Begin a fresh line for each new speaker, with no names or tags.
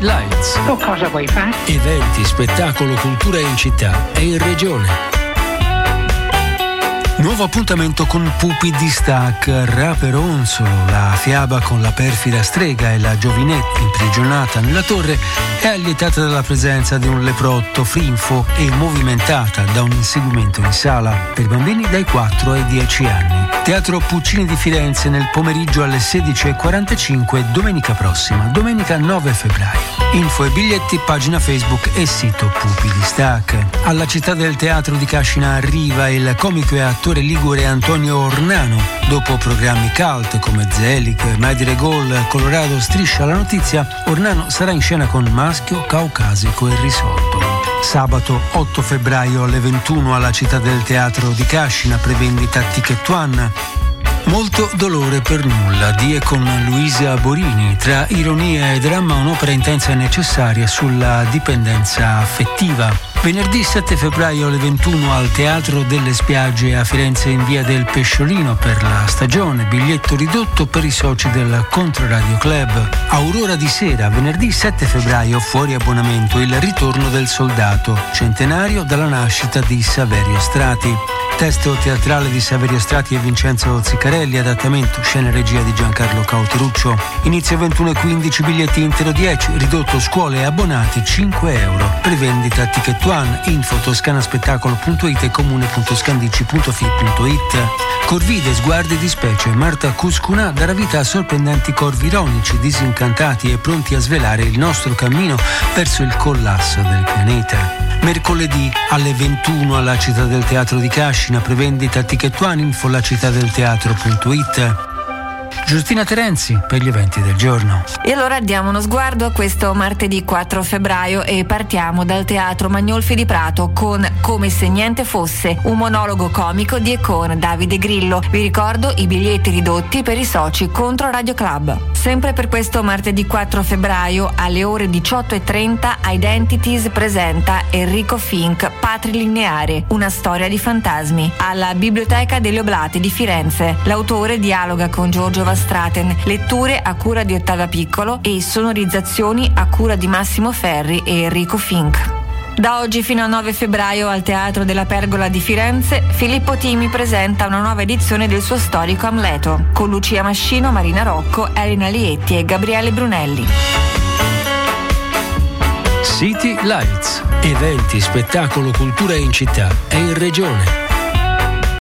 Lights.
Cosa vuoi fare?
Eventi, spettacolo, cultura in città e in regione. Nuovo appuntamento con Pupi di Stac, Raperonzolo, la fiaba con la perfida strega e la giovinetta imprigionata nella torre è allietata dalla presenza di un leprotto frinfo e movimentata da un inseguimento in sala per bambini dai 4 ai 10 anni. Teatro Puccini di Firenze nel pomeriggio alle 16:45 domenica prossima, domenica 9 febbraio. Info e biglietti, pagina Facebook e sito Pupi di Stac. Alla Città del Teatro di Cascina arriva il comico e attore ligure Antonio Ornano. Dopo programmi cult come Zelig, Mai dire gol, Colorado striscia la notizia, Ornano sarà in scena con Maschio, Caucasico e Risolto. Sabato 8 febbraio alle 21 alla Città del Teatro di Cascina, prevendita Ticket One. Molto dolore per nulla di e con Luisa Borini, tra ironia e dramma un'opera intensa e necessaria sulla dipendenza affettiva. Venerdì 7 febbraio alle 21 al Teatro delle Spiagge a Firenze in via del Pesciolino per la stagione, biglietto ridotto per i soci del Controradio Club. Aurora di sera, venerdì 7 febbraio fuori abbonamento, il ritorno del soldato, centenario dalla nascita di Saverio Strati. Testo teatrale di Saverio Strati e Vincenzo Ziccarelli, adattamento scena e regia di Giancarlo Cauteruccio. Inizio 21:15, biglietti intero 10, ridotto scuole e abbonati 5 euro. Prevendita Ticket One, info toscanaspettacolo.it e comune.scandici.fi.it. Corvide, sguardi di specie, Marta Cuscunà darà vita a sorprendenti corvi ironici, disincantati e pronti a svelare il nostro cammino verso il collasso del pianeta. Mercoledì alle 21 alla Città del Teatro di Cascina, prevendita Ticket One, info lacitadelteatro.it. Giustina Terenzi per gli eventi del giorno.
E allora diamo uno sguardo a questo martedì 4 febbraio e partiamo dal Teatro Magnolfi di Prato con Come se niente fosse, un monologo comico di e con Davide Grillo. Vi ricordo i biglietti ridotti per i soci Contro Radio Club. Sempre per questo martedì 4 febbraio alle ore 18:30 Identities presenta Enrico Fink, Patrilineare, una storia di fantasmi, alla Biblioteca delle Oblate di Firenze. L'autore dialoga con Giorgio Vastraten, letture a cura di Ottavia Piccolo e sonorizzazioni a cura di Massimo Ferri e Enrico Fink. Da oggi fino al 9 febbraio al Teatro della Pergola di Firenze, Filippo Timi presenta una nuova edizione del suo storico Amleto, con Lucia Mascino, Marina Rocco, Elena Lietti e Gabriele Brunelli.
City Lights. Eventi, spettacolo, cultura in città e in regione.